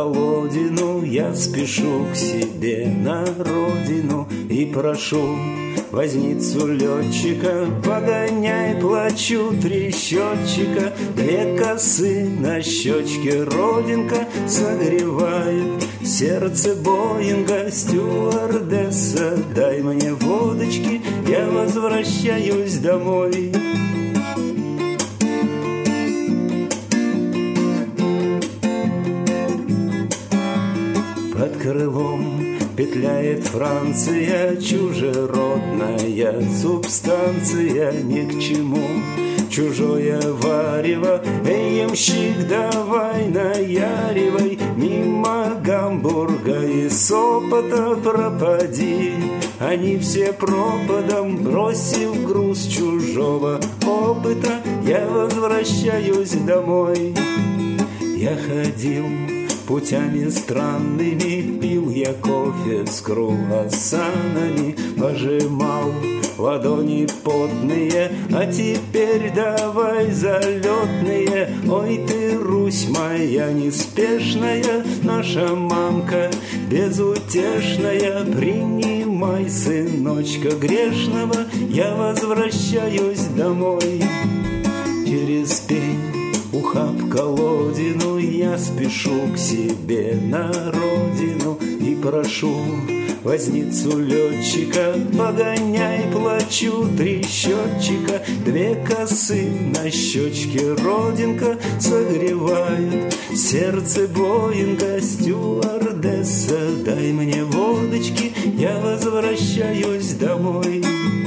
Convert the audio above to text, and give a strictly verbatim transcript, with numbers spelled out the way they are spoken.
колодину, я спешу к себе на родину и прошу возницу летчика, погоняй, плачу, три счетчика, две косы на щечке, родинка согревает сердце Боинга. Стюардесса, дай мне водочки, я возвращаюсь домой. Под крылом петляет Франция, чужеродная субстанция ни к чему. Чужое варево, эй, ямщик, давай наяривай, мимо Гамбурга и Сопота пропади. Они все пропадом, бросив груз чужого опыта, я возвращаюсь домой. Я ходил путями странными, пил я кофе с круассанами, пожимал ладони потные, а теперь давай залетные. Ой ты, Русь моя неспешная, наша мамка безутешная, принимай сыночка грешного, я возвращаюсь домой. Через пень, ухаб колодину, я спешу к себе на родину и прошу возницу летчика, погоняй, плачу, три счетчика, две косы на щечке, родинка согревает сердце Боинга. Стюардесса, дай мне водочки, я возвращаюсь домой.